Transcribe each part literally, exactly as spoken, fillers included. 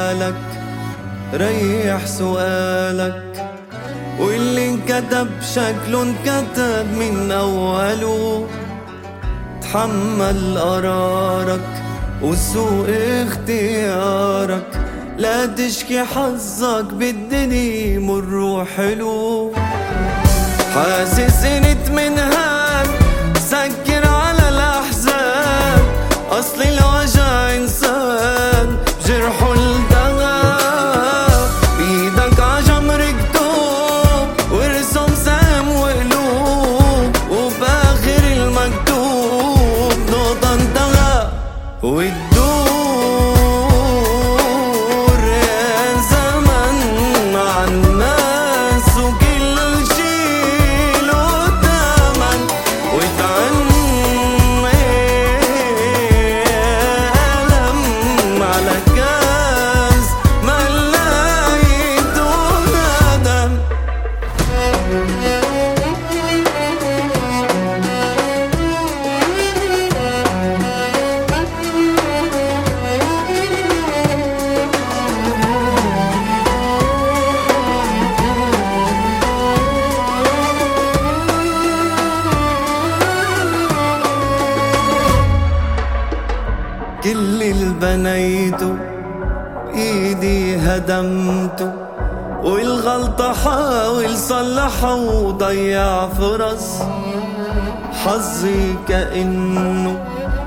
حالك، ريح سؤالك، واللي انكتب شكله انكتب من أوله. تحمل قرارك وسوق اختيارك، لا تشكي حظك بالدنيا مر وحلو. حاسس انت منهان سكر على الأحزان، أصل الوجع إنسان بجرحه التغى. بإيدك عجمر كتوب وارسم سهم وقلوب، وبآخر المكتوب نقطة انتهى وتدور يا زمن مع الناس، وكل شي له تمن. وتعني ألم على كاس ملايته ندم. كل اللي بنيته بإيدي هدمته، والغلطة حاول صلحها وضيع فرص. حظي كأنه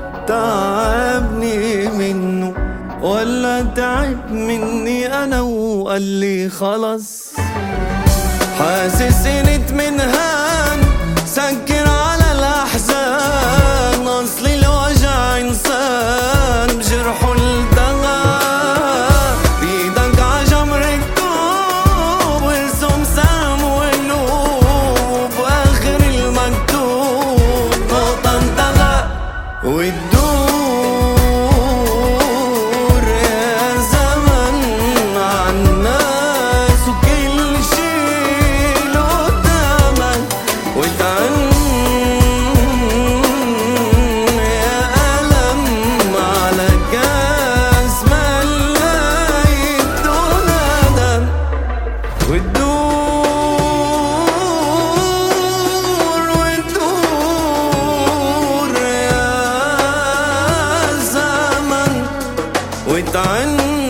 تعبني منه، ولا تعب مني أنا وقال لي خلص. حاسس انت منهان سكر على الأحزان، أصل الوجع إنسان بجرحه التغى. بإيدك عجمر كتوب وارسم سهم وقلوب، وآخر المكتوب نقطة انتهى وتدور يا زمن مع الناس، وكل شي له تمن. وتعني وتدور وتدور يا زمن، وتعني